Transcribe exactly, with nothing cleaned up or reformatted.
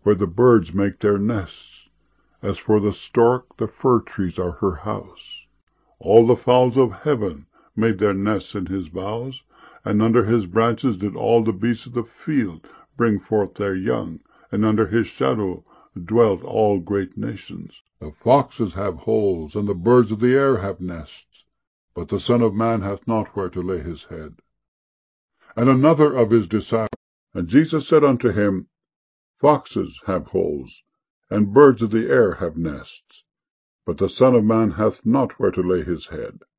where the birds make their nests. As for the stork, the fir trees are her house. All the fowls of heaven made their nests in his boughs, and under his branches did all the beasts of the field bring forth their young, and under his shadow dwelt all great nations. The foxes have holes, and the birds of the air have nests, but the Son of Man hath not where to lay his head. And another of his disciples, and Jesus said unto him, Foxes have holes, and birds of the air have nests, but the Son of Man hath not where to lay his head.